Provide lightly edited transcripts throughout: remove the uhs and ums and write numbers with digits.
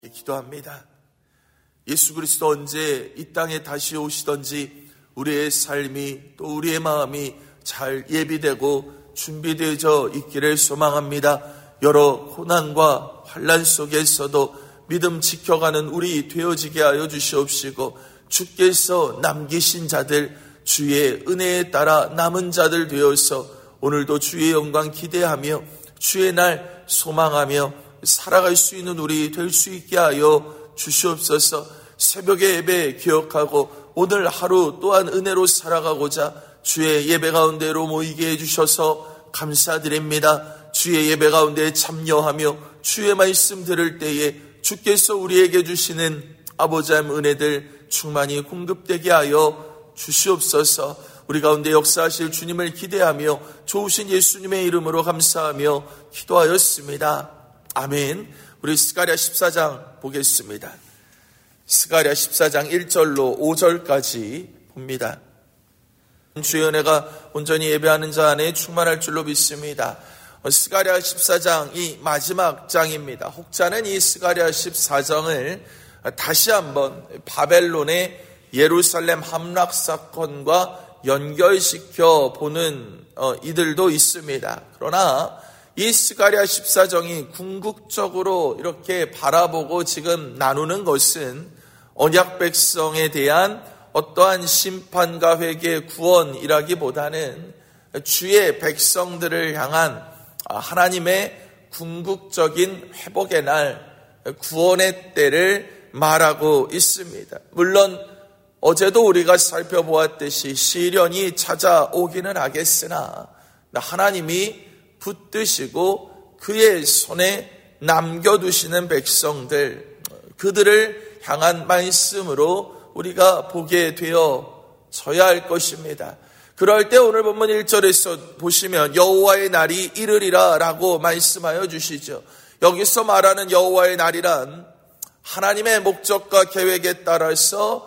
기도합니다. 예수 그리스도 언제 이 땅에 다시 오시던지 우리의 삶이 또 우리의 마음이 잘 예비되고 준비되어져 있기를 소망합니다. 여러 고난과 환난 속에서도 믿음 지켜가는 우리 되어지게 하여 주시옵시고, 주께서 남기신 자들, 주의 은혜에 따라 남은 자들 되어서 오늘도 주의 영광 기대하며 주의 날 소망하며 살아갈 수 있는 우리 될 수 있게 하여 주시옵소서. 새벽의 예배 기억하고 오늘 하루 또한 은혜로 살아가고자 주의 예배 가운데로 모이게 해주셔서 감사드립니다. 주의 예배 가운데 참여하며 주의 말씀 들을 때에 주께서 우리에게 주시는 아버지 하나님 은혜들 충만히 공급되게 하여 주시옵소서. 우리 가운데 역사하실 주님을 기대하며 좋으신 예수님의 이름으로 감사하며 기도하였습니다. 아멘. 우리 스가랴 14장 보겠습니다. 스가랴 14장 1절로 5절까지 봅니다. 주의 은혜가 온전히 예배하는 자 안에 충만할 줄로 믿습니다. 스가랴 14장 이 마지막 장입니다. 혹자는 이 스가랴 14장을 다시 한번 바벨론의 예루살렘 함락 사건과 연결시켜 보는 이들도 있습니다. 그러나 이 스가랴 14장이 궁극적으로 이렇게 바라보고 지금 나누는 것은 언약 백성에 대한 어떠한 심판과 회개, 구원이라기보다는 주의 백성들을 향한 하나님의 궁극적인 회복의 날, 구원의 때를 말하고 있습니다. 물론 어제도 우리가 살펴보았듯이 시련이 찾아오기는 하겠으나 하나님이 붙드시고 그의 손에 남겨두시는 백성들, 그들을 향한 말씀으로 우리가 보게 되어져야 할 것입니다. 그럴 때 오늘 본문 1절에서 보시면 여호와의 날이 이르리라 라고 말씀하여 주시죠. 여기서 말하는 여호와의 날이란 하나님의 목적과 계획에 따라서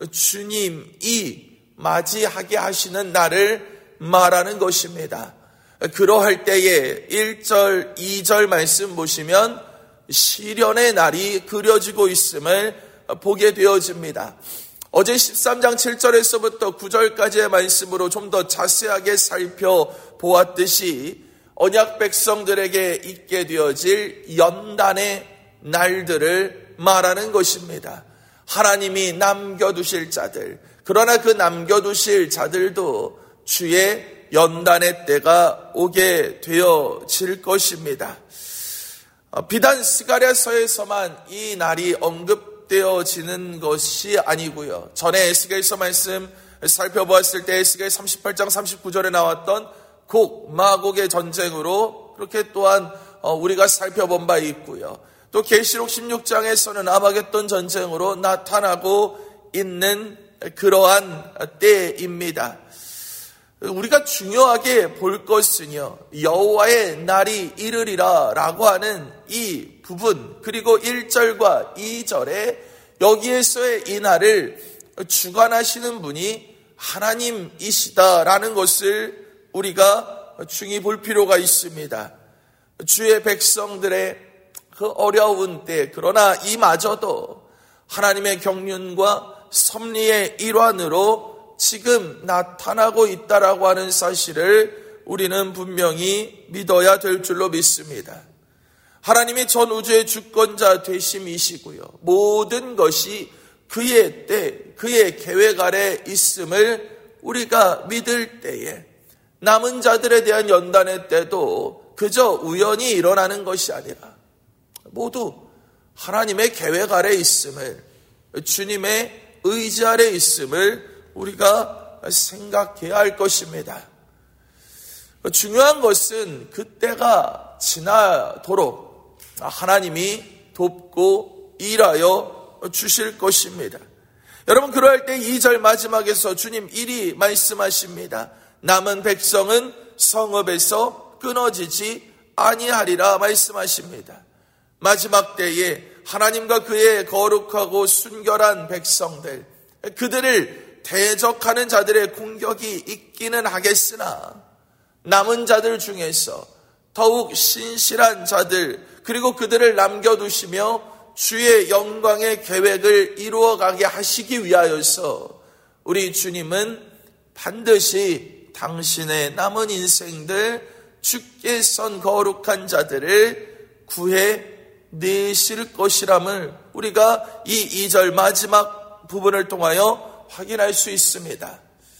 주님이 맞이하게 하시는 날을 말하는 것입니다. 그러할 때에 1절, 2절 말씀 보시면 시련의 날이 그려지고 있음을 보게 되어집니다. 어제 13장 7절에서부터 9절까지의 말씀으로 좀 더 자세하게 살펴보았듯이 언약 백성들에게 있게 되어질 연단의 날들을 말하는 것입니다. 하나님이 남겨두실 자들, 그러나 그 남겨두실 자들도 주의 연단의 때가 오게 되어질 것입니다. 비단 스가랴서에서만 이 날이 언급되어지는 것이 아니고요. 전에 에스겔서 말씀 살펴보았을 때 에스겔 38장 39절에 나왔던 곡, 마곡의 전쟁으로 그렇게 또한 우리가 살펴본 바 있고요. 또 계시록 16장에서는 아마겟돈 전쟁으로 나타나고 있는 그러한 때입니다. 우리가 중요하게 볼 것은요, 여호와의 날이 이르리라 라고 하는 이 부분, 그리고 1절과 2절에 여기에서의 이 날을 주관하시는 분이 하나님이시다라는 것을 우리가 중히 볼 필요가 있습니다. 주의 백성들의 그 어려운 때, 그러나 이마저도 하나님의 경륜과 섭리의 일환으로 지금 나타나고 있다라고 하는 사실을 우리는 분명히 믿어야 될 줄로 믿습니다. 하나님이 전 우주의 주권자 되심이시고요. 모든 것이 그의 때, 그의 계획 아래 있음을 우리가 믿을 때에 남은 자들에 대한 연단의 때도 그저 우연히 일어나는 것이 아니라 모두 하나님의 계획 아래 있음을, 주님의 의지 아래 있음을 우리가 생각해야 할 것입니다. 중요한 것은 그때가 지나도록 하나님이 돕고 일하여 주실 것입니다. 여러분, 그럴 때 2절 마지막에서 주님 이리 말씀하십니다. 남은 백성은 성읍에서 끊어지지 아니하리라 말씀하십니다. 마지막 때에 하나님과 그의 거룩하고 순결한 백성들, 그들을 대적하는 자들의 공격이 있기는 하겠으나 남은 자들 중에서 더욱 신실한 자들, 그리고 그들을 남겨두시며 주의 영광의 계획을 이루어가게 하시기 위하여서 우리 주님은 반드시 당신의 남은 인생들 주께 선 거룩한 자들을 구해내실 것이람을 우리가 이 2절 마지막 부분을 통하여 확인할 수 있습니다.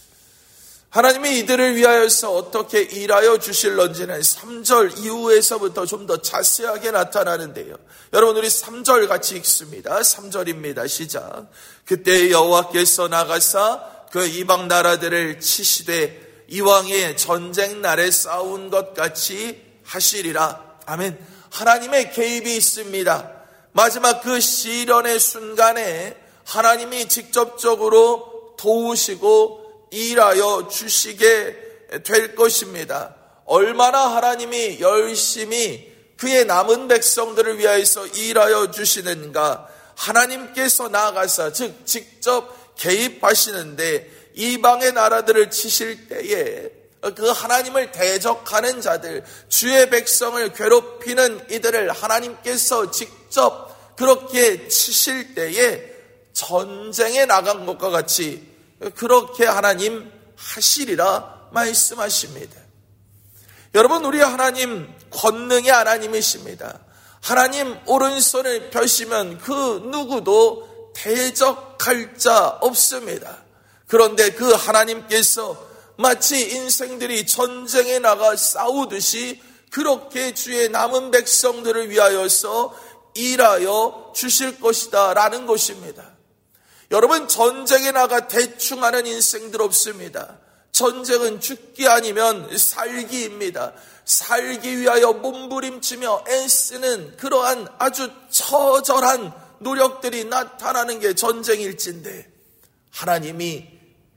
하나님이 이들을 위하여서 어떻게 일하여 주실런지는 3절 이후에서부터 좀 더 자세하게 나타나는데요. 여러분, 우리 3절 같이 읽습니다. 3절입니다. 시작. 그때 여호와께서 나가사 그 이방 나라들을 치시되 이왕의 전쟁 날에 싸운 것 같이 하시리라. 아멘. 하나님의 개입이 있습니다. 마지막 그 시련의 순간에 하나님이 직접적으로 도우시고 일하여 주시게 될 것입니다. 얼마나 하나님이 열심히 그의 남은 백성들을 위하여서 일하여 주시는가. 하나님께서 나아가사 즉 직접 개입하시는데 이방의 나라들을 치실 때에 그 하나님을 대적하는 자들, 주의 백성을 괴롭히는 이들을 하나님께서 직접 그렇게 치실 때에 전쟁에 나간 것과 같이 그렇게 하나님 하시리라 말씀하십니다. 여러분, 우리 하나님 권능의 하나님이십니다. 하나님 오른손을 펴시면 그 누구도 대적할 자 없습니다. 그런데 그 하나님께서 마치 인생들이 전쟁에 나가 싸우듯이 그렇게 주의 남은 백성들을 위하여서 일하여 주실 것이다 라는 것입니다. 여러분, 전쟁에 나가 대충 하는 인생들 없습니다. 전쟁은 죽기 아니면 살기입니다. 살기 위하여 몸부림치며 애쓰는 그러한 아주 처절한 노력들이 나타나는 게 전쟁일진데 하나님이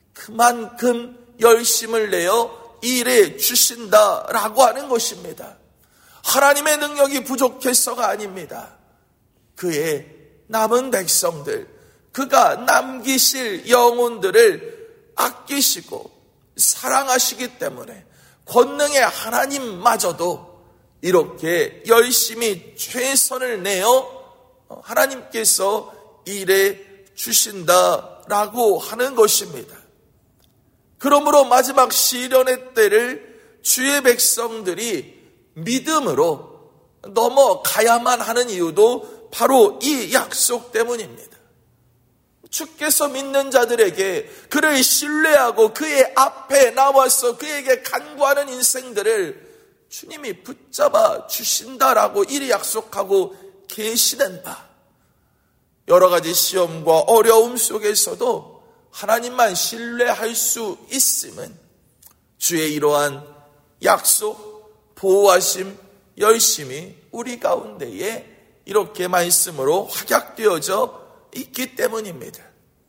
그만큼 열심을 내어 일해 주신다라고 하는 것입니다. 하나님의 능력이 부족해서가 아닙니다. 그의 남은 백성들, 그가 남기실 영혼들을 아끼시고 사랑하시기 때문에 권능의 하나님마저도 이렇게 열심히 최선을 내어 하나님께서 일해 주신다라고 하는 것입니다. 그러므로 마지막 시련의 때를 주의 백성들이 믿음으로 넘어가야만 하는 이유도 바로 이 약속 때문입니다. 주께서 믿는 자들에게 그를 신뢰하고 그의 앞에 나와서 그에게 간구하는 인생들을 주님이 붙잡아 주신다라고 이리 약속하고 계시는 바, 여러 가지 시험과 어려움 속에서도 하나님만 신뢰할 수 있음은 주의 이러한 약속, 보호하심, 열심이 우리 가운데에 이렇게 말씀으로 확약되어져 있기 때문입니다.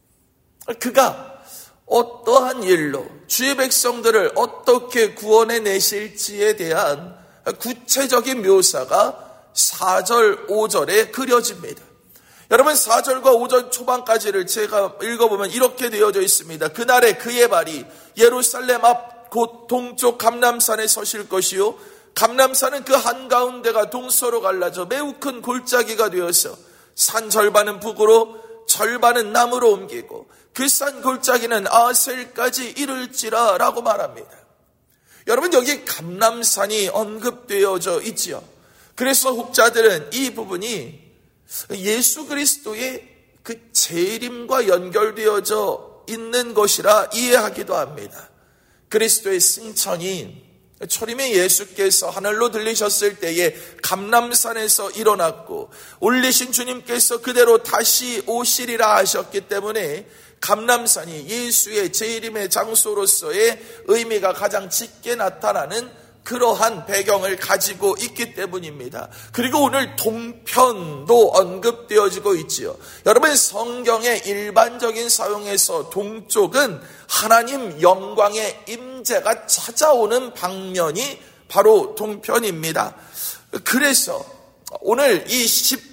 그가 어떠한 일로 주의 백성들을 어떻게 구원해 내실지에 대한 구체적인 묘사가 4절, 5절에 그려집니다. 여러분, 4절과 5절 초반까지를 제가 읽어보면 이렇게 되어져 있습니다. 그날에 그의 발이 예루살렘 앞 곧 동쪽 감람산에 서실 것이요 감람산은 그 한가운데가 동서로 갈라져 매우 큰 골짜기가 되어서 산 절반은 북으로 절반은 남으로 옮기고 그 산 골짜기는 아셀까지 이를지라 라고 말합니다. 여러분, 여기 감람산이 언급되어져 있지요. 그래서 혹자들은 이 부분이 예수 그리스도의 그 재림과 연결되어져 있는 것이라 이해하기도 합니다. 그리스도의 승천이 초림의 예수께서 하늘로 들리셨을 때에 감람산에서 일어났고 올리신 주님께서 그대로 다시 오시리라 하셨기 때문에 감람산이 예수의 재림의 장소로서의 의미가 가장 짙게 나타나는 그러한 배경을 가지고 있기 때문입니다. 그리고 오늘 동편도 언급되어지고 있지요. 여러분, 성경의 일반적인 사용에서 동쪽은 하나님 영광의 임재가 찾아오는 방면이 바로 동편입니다. 그래서 오늘 이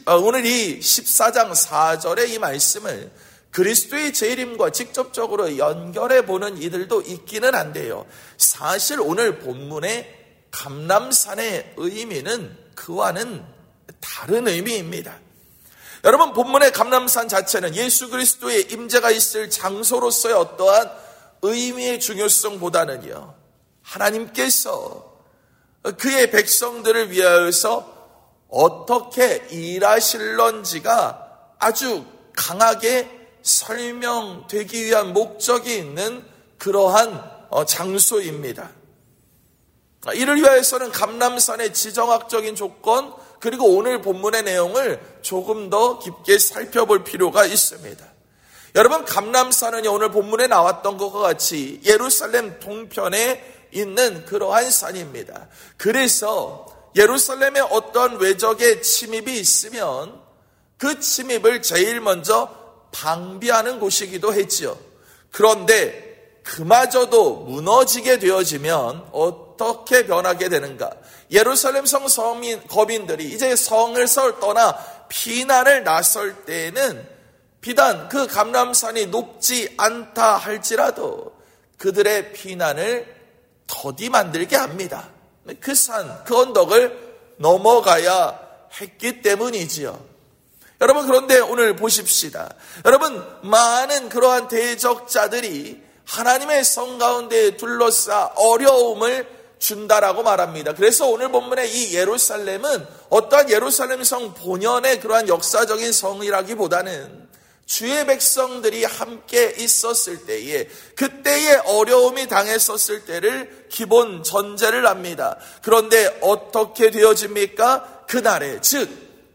14장 4절의 이 말씀을 그리스도의 재림과 직접적으로 연결해 보는 이들도 있기는 한데요. 사실 오늘 본문의 감람산의 의미는 그와는 다른 의미입니다. 여러분, 본문의 감람산 자체는 예수 그리스도의 임재가 있을 장소로서의 어떠한 의미의 중요성보다는요, 하나님께서 그의 백성들을 위하여서 어떻게 일하실런지가 아주 강하게 설명되기 위한 목적이 있는 그러한 장소입니다. 이를 위하여서는 감람산의 지정학적인 조건, 그리고 오늘 본문의 내용을 조금 더 깊게 살펴볼 필요가 있습니다. 여러분, 감람산은 오늘 본문에 나왔던 것과 같이 예루살렘 동편에 있는 그러한 산입니다. 그래서 예루살렘에 어떤 외적의 침입이 있으면 그 침입을 제일 먼저 방비하는 곳이기도 했지요. 그런데 그마저도 무너지게 되어지면 어떻게 변하게 되는가? 예루살렘 성 거민들이 이제 성을 떠나 피난을 나설 때에는 비단 그 감람산이 높지 않다 할지라도 그들의 피난을 더디 만들게 합니다. 그 산, 그 언덕을 넘어가야 했기 때문이지요. 여러분, 그런데 오늘 보십시다. 여러분, 많은 그러한 대적자들이 하나님의 성 가운데 둘러싸 어려움을 준다라고 말합니다. 그래서 오늘 본문의 이 예루살렘은 어떠한 예루살렘 성 본연의 그러한 역사적인 성이라기보다는 주의 백성들이 함께 있었을 때에, 그때의 어려움이 당했었을 때를 기본 전제를 합니다. 그런데 어떻게 되어집니까? 그날에, 즉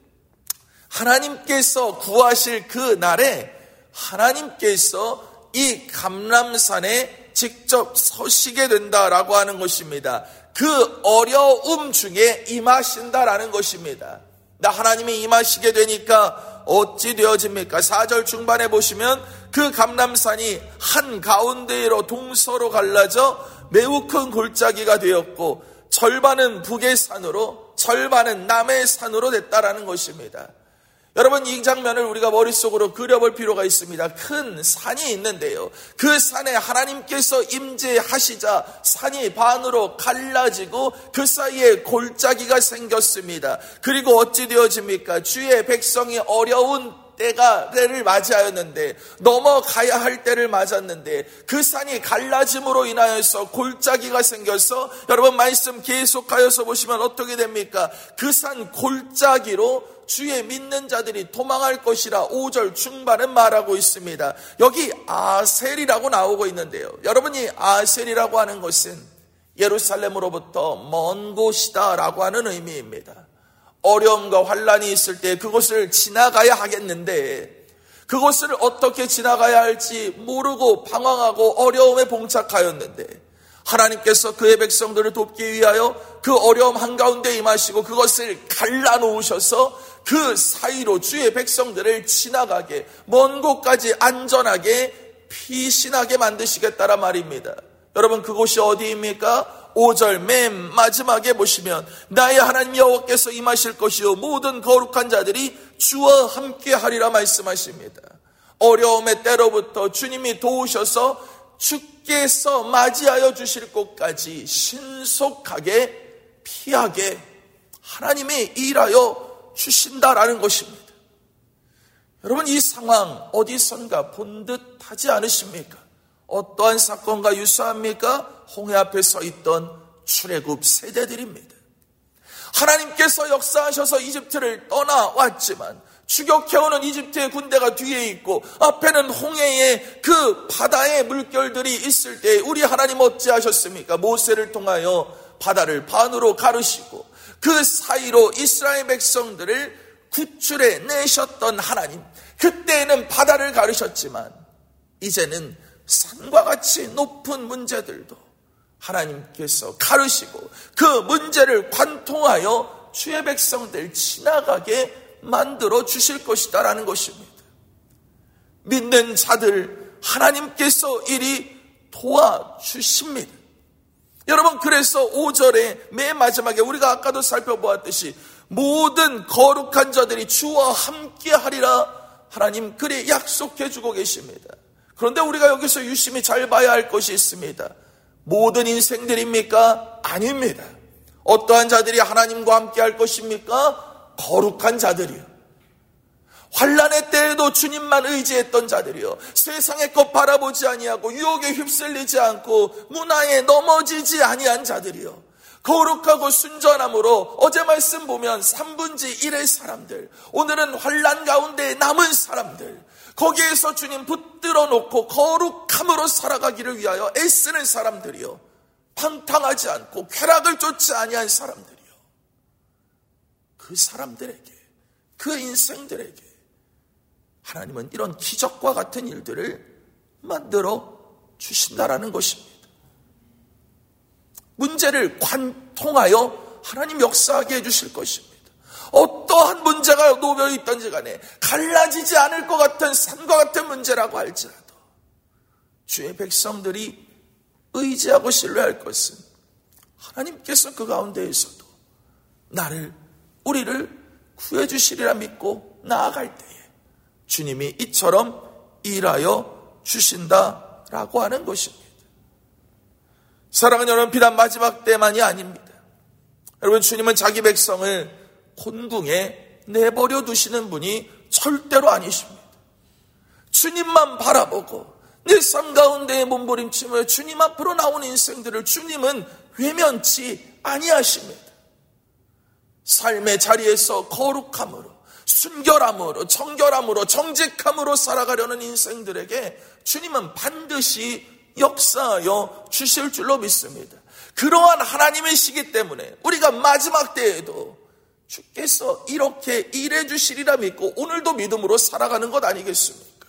하나님께서 구하실 그 날에 하나님께서 이 감람산에 직접 서시게 된다라고 하는 것입니다. 그 어려움 중에 임하신다라는 것입니다. 하나님이 임하시게 되니까 어찌 되어집니까? 4절 중반에 보시면 그 감람산이 한가운데로 동서로 갈라져 매우 큰 골짜기가 되었고 절반은 북의 산으로 절반은 남의 산으로 됐다라는 것입니다. 여러분, 이 장면을 우리가 머릿속으로 그려볼 필요가 있습니다. 큰 산이 있는데요, 그 산에 하나님께서 임재하시자 산이 반으로 갈라지고 그 사이에 골짜기가 생겼습니다. 그리고 어찌 되어집니까? 주의 백성이 어려운 때를 맞이하였는데, 넘어가야 할 때를 맞았는데 그 산이 갈라짐으로 인하여서 골짜기가 생겨서, 여러분 말씀 계속하여서 보시면 어떻게 됩니까? 그 산 골짜기로 주의 믿는 자들이 도망할 것이라 5절 중반은 말하고 있습니다. 여기 아셀이라고 나오고 있는데요, 여러분이 아셀이라고 하는 것은 예루살렘으로부터 먼 곳이다라고 하는 의미입니다. 어려움과 환란이 있을 때 그곳을 지나가야 하겠는데 그곳을 어떻게 지나가야 할지 모르고 방황하고 어려움에 봉착하였는데, 하나님께서 그의 백성들을 돕기 위하여 그 어려움 한가운데 임하시고 그것을 갈라놓으셔서 그 사이로 주의 백성들을 지나가게, 먼 곳까지 안전하게 피신하게 만드시겠다란 말입니다. 여러분, 그곳이 어디입니까? 5절 맨 마지막에 보시면 나의 하나님 여호와께서 임하실 것이요 모든 거룩한 자들이 주와 함께 하리라 말씀하십니다. 어려움의 때로부터 주님이 도우셔서 주께서 맞이하여 주실 곳까지 신속하게 피하게 하나님이 일하여 주신다라는 것입니다. 여러분, 이 상황 어디선가 본 듯 하지 않으십니까? 어떠한 사건과 유사합니까? 홍해 앞에 서 있던 출애굽 세대들입니다. 하나님께서 역사하셔서 이집트를 떠나왔지만 추격해오는 이집트의 군대가 뒤에 있고 앞에는 홍해의 그 바다의 물결들이 있을 때 우리 하나님 어찌하셨습니까? 모세를 통하여 바다를 반으로 가르시고 그 사이로 이스라엘 백성들을 구출해 내셨던 하나님, 그때는 바다를 가르셨지만 이제는 산과 같이 높은 문제들도 하나님께서 가르시고 그 문제를 관통하여 주의 백성들 지나가게 만들어 주실 것이다라는 것입니다. 믿는 자들 하나님께서 이리 도와주십니다. 여러분, 그래서 5절의 맨 마지막에 우리가 아까도 살펴보았듯이 모든 거룩한 자들이 주와 함께 하리라 하나님 그리 약속해 주고 계십니다. 그런데 우리가 여기서 유심히 잘 봐야 할 것이 있습니다. 모든 인생들입니까? 아닙니다. 어떠한 자들이 하나님과 함께 할 것입니까? 거룩한 자들이요. 환난의 때에도 주님만 의지했던 자들이요, 세상의 것 바라보지 아니하고 유혹에 휩쓸리지 않고 문화에 넘어지지 아니한 자들이요, 거룩하고 순전함으로 어제 말씀 보면 3분의 1의 사람들, 오늘은 환난 가운데 남은 사람들, 거기에서 주님 붙들어 놓고 거룩함으로 살아가기를 위하여 애쓰는 사람들이요, 방탕하지 않고 쾌락을 쫓지 아니한 사람들이요, 그 사람들에게, 그 인생들에게 하나님은 이런 기적과 같은 일들을 만들어 주신다라는 것입니다. 문제를 관통하여 하나님 역사하게 해주실 것입니다. 어떠한 문제가 놓여 있든지 간에 갈라지지 않을 것 같은 산과 같은 문제라고 할지라도 주의 백성들이 의지하고 신뢰할 것은 하나님께서 그 가운데에서도 우리를 구해주시리라 믿고 나아갈 때에 주님이 이처럼 일하여 주신다라고 하는 것입니다. 사랑하는 여러분, 비단 마지막 때만이 아닙니다. 여러분, 주님은 자기 백성을 곤궁에 내버려 두시는 분이 절대로 아니십니다. 주님만 바라보고 내 삶 가운데에 몸부림치며 주님 앞으로 나온 인생들을 주님은 외면치 아니하십니다. 삶의 자리에서 거룩함으로, 순결함으로, 정결함으로, 정직함으로 살아가려는 인생들에게 주님은 반드시 역사하여 주실 줄로 믿습니다. 그러한 하나님이시기 때문에 우리가 마지막 때에도 주께서 이렇게 일해 주시리라 믿고 오늘도 믿음으로 살아가는 것 아니겠습니까?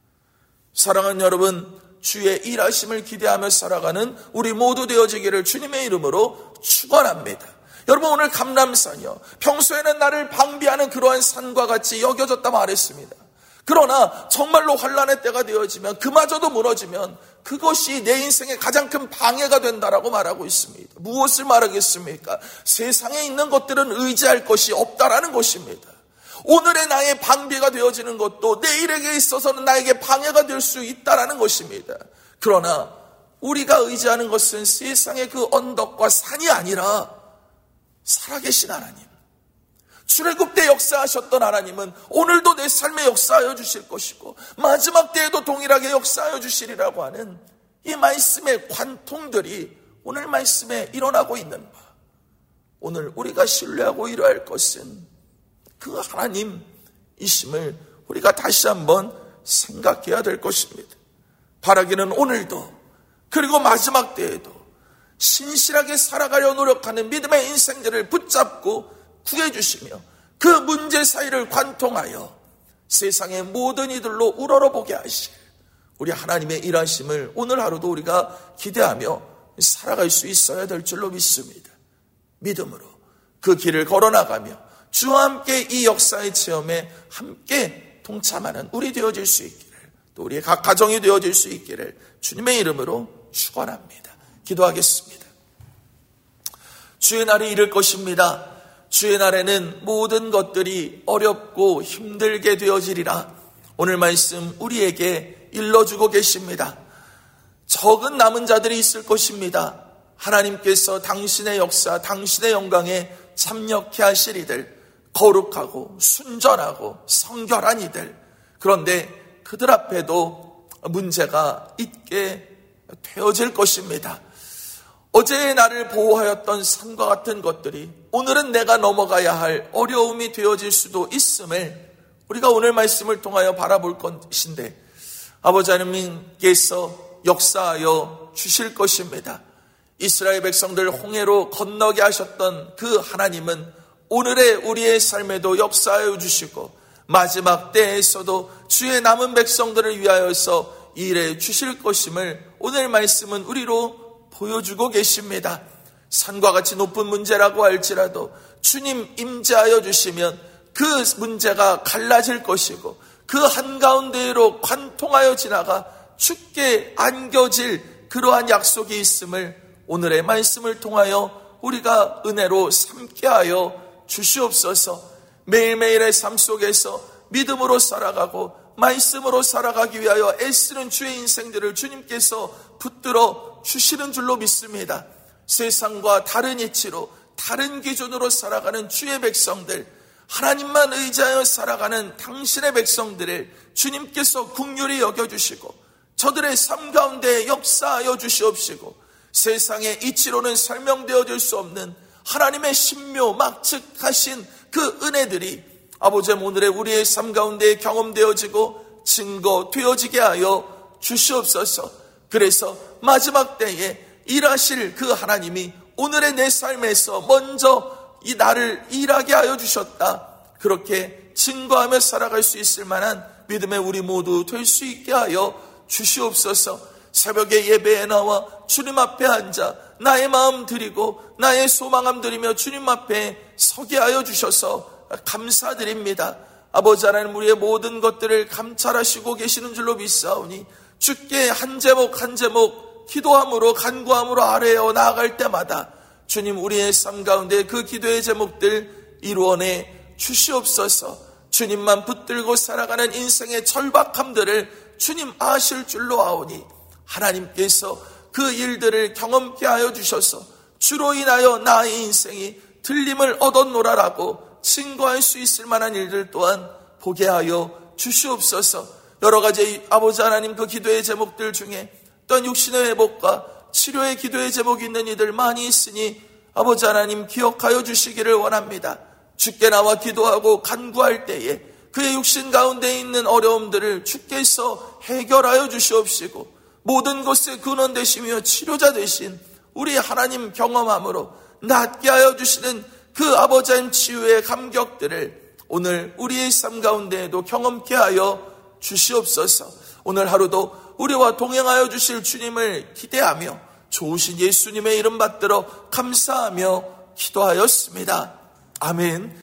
사랑하는 여러분, 주의 일하심을 기대하며 살아가는 우리 모두 되어지기를 주님의 이름으로 축원합니다. 여러분, 오늘 감람산이요, 평소에는 나를 방비하는 그러한 산과 같이 여겨졌다 말했습니다. 그러나 정말로 환난의 때가 되어지면, 그마저도 무너지면 그것이 내 인생의 가장 큰 방해가 된다라고 말하고 있습니다. 무엇을 말하겠습니까? 세상에 있는 것들은 의지할 것이 없다라는 것입니다. 오늘의 나의 방비가 되어지는 것도 내일에게 있어서는 나에게 방해가 될 수 있다라는 것입니다. 그러나 우리가 의지하는 것은 세상의 그 언덕과 산이 아니라 살아계신 하나님, 출애굽 때 역사하셨던 하나님은 오늘도 내 삶에 역사하여 주실 것이고 마지막 때에도 동일하게 역사하여 주시리라고 하는 이 말씀의 관통들이 오늘 말씀에 일어나고 있는 바, 오늘 우리가 신뢰하고 이뤄야 할 것은 그 하나님이심을 우리가 다시 한번 생각해야 될 것입니다. 바라기는 오늘도, 그리고 마지막 때에도 신실하게 살아가려 노력하는 믿음의 인생들을 붙잡고 구해주시며 그 문제 사이를 관통하여 세상의 모든 이들로 우러러보게 하실 우리 하나님의 일하심을 오늘 하루도 우리가 기대하며 살아갈 수 있어야 될 줄로 믿습니다. 믿음으로 그 길을 걸어나가며 주와 함께 이 역사의 체험에 함께 동참하는 우리 되어질 수 있기를, 또 우리의 각 가정이 되어질 수 있기를 주님의 이름으로 축원합니다. 기도하겠습니다. 주의 날이 이를 것입니다. 주의 날에는 모든 것들이 어렵고 힘들게 되어지리라. 오늘 말씀 우리에게 일러주고 계십니다. 적은 남은 자들이 있을 것입니다. 하나님께서 당신의 역사, 당신의 영광에 참여케 하실 이들, 거룩하고 순전하고 성결한 이들, 그런데 그들 앞에도 문제가 있게 되어질 것입니다. 어제의 나를 보호하였던 산과 같은 것들이 오늘은 내가 넘어가야 할 어려움이 되어질 수도 있음을 우리가 오늘 말씀을 통하여 바라볼 것인데, 아버지 하나님께서 역사하여 주실 것입니다. 이스라엘 백성들 홍해로 건너게 하셨던 그 하나님은 오늘의 우리의 삶에도 역사하여 주시고 마지막 때에서도 주의 남은 백성들을 위하여서 일해 주실 것임을 오늘 말씀은 우리로 보여주고 계십니다. 산과 같이 높은 문제라고 할지라도 주님 임재하여 주시면 그 문제가 갈라질 것이고 그 한가운데로 관통하여 지나가 주께 안겨질 그러한 약속이 있음을 오늘의 말씀을 통하여 우리가 은혜로 삼게 하여 주시옵소서. 매일매일의 삶 속에서 믿음으로 살아가고 말씀으로 살아가기 위하여 애쓰는 주의 인생들을 주님께서 붙들어 주시는 줄로 믿습니다. 세상과 다른 이치로 다른 기준으로 살아가는 주의 백성들, 하나님만 의지하여 살아가는 당신의 백성들을 주님께서 긍휼히 여겨주시고 저들의 삶 가운데 역사하여 주시옵시고 세상의 이치로는 설명되어질 수 없는 하나님의 신묘막측하신 그 은혜들이 아버지 오늘의 우리의 삶 가운데 경험되어지고 증거되어지게 하여 주시옵소서. 그래서 마지막 때에 일하실 그 하나님이 오늘의 내 삶에서 먼저 이 나를 일하게 하여 주셨다. 그렇게 증거하며 살아갈 수 있을 만한 믿음의 우리 모두 될 수 있게 하여 주시옵소서. 새벽에 예배에 나와 주님 앞에 앉아 나의 마음 드리고 나의 소망함 드리며 주님 앞에 서게 하여 주셔서 감사드립니다. 아버지 하나님, 우리의 모든 것들을 감찰하시고 계시는 줄로 믿사오니 주께 한 제목 한 제목 기도함으로 간구함으로 아뢰어 나아갈 때마다 주님 우리의 삶 가운데 그 기도의 제목들 이루어내 주시옵소서. 주님만 붙들고 살아가는 인생의 절박함들을 주님 아실 줄로 아오니 하나님께서 그 일들을 경험케 하여 주셔서 주로 인하여 나의 인생이 틀림을 얻었노라라고 증거할 수 있을 만한 일들 또한 보게 하여 주시옵소서. 여러 가지 아버지 하나님 그 기도의 제목들 중에 또한 육신의 회복과 치료의 기도의 제목이 있는 이들 많이 있으니 아버지 하나님 기억하여 주시기를 원합니다. 주께 나와 기도하고 간구할 때에 그의 육신 가운데 있는 어려움들을 주께서 해결하여 주시옵시고 모든 것의 근원 되시며 치료자 되신 우리 하나님 경험함으로 낫게 하여 주시는 그 아버지 하나님 치유의 감격들을 오늘 우리의 삶 가운데에도 경험케 하여 주시옵소서. 오늘 하루도 우리와 동행하여 주실 주님을 기대하며 좋으신 예수님의 이름 받들어 감사하며 기도하였습니다. 아멘.